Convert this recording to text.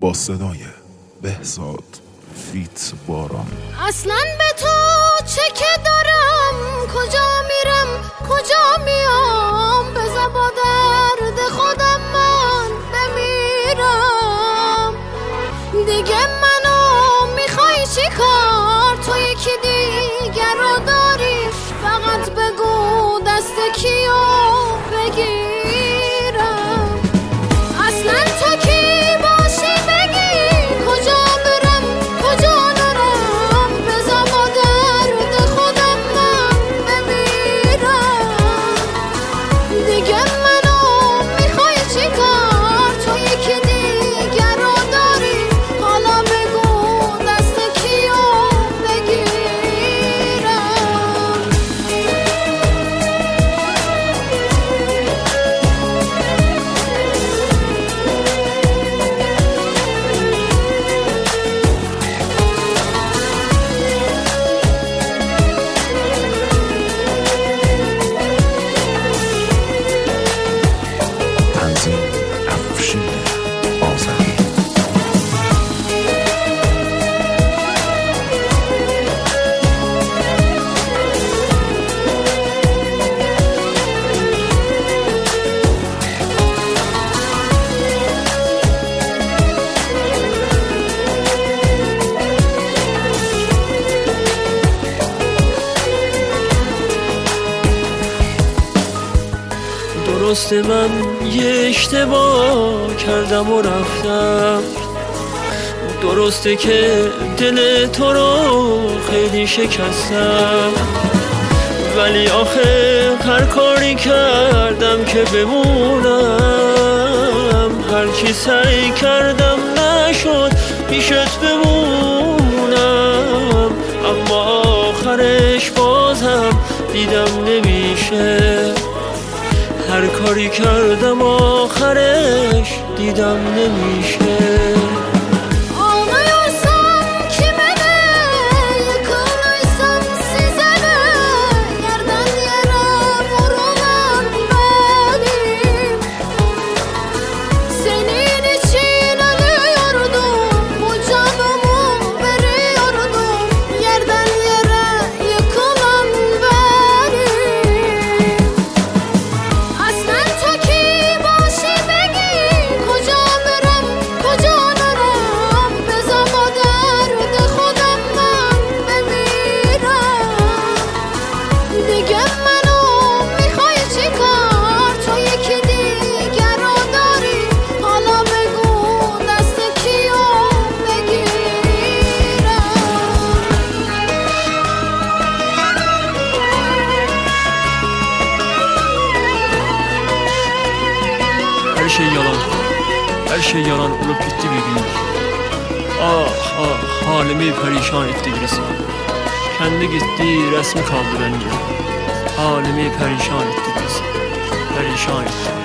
با صدای بهزاد فیت باران. اصلاً به تو چه که دارم، کجا میرم کجا میام، بذار با درد خودم من بمیرم. دیگه منو میخوای چی کار؟ تو یکی دیگر رو داری، فقط بگو دست کیو بگیرم. اصلاً تو کی باشی بگی، کجا برم کجا نرم، بذار با درد خودم من بمیرم. دیگه منو میخوای چی کار؟ تو یکی دیگر رو داری، حالا بگو دست کیو بگیرم. تنظیم افشین آذری. درسته من یه اشتباه کردم و رفتم، درسته که دل تو رو خیلی شکستم، ولی آخه هر کاری کردم که بمونم، هر چی سعی کردم نشد پیشت بمونم، اما آخرش بازم دیدم نمیشه، هر کاری کردم آخرش دیدم نمیشه. Her şey yalan olup gitti bir gün. Ah ah halimi perişan etti birisi. Kendi gitti resmi kaldı bende. Halimi perişan etti birisi. Perişan etti.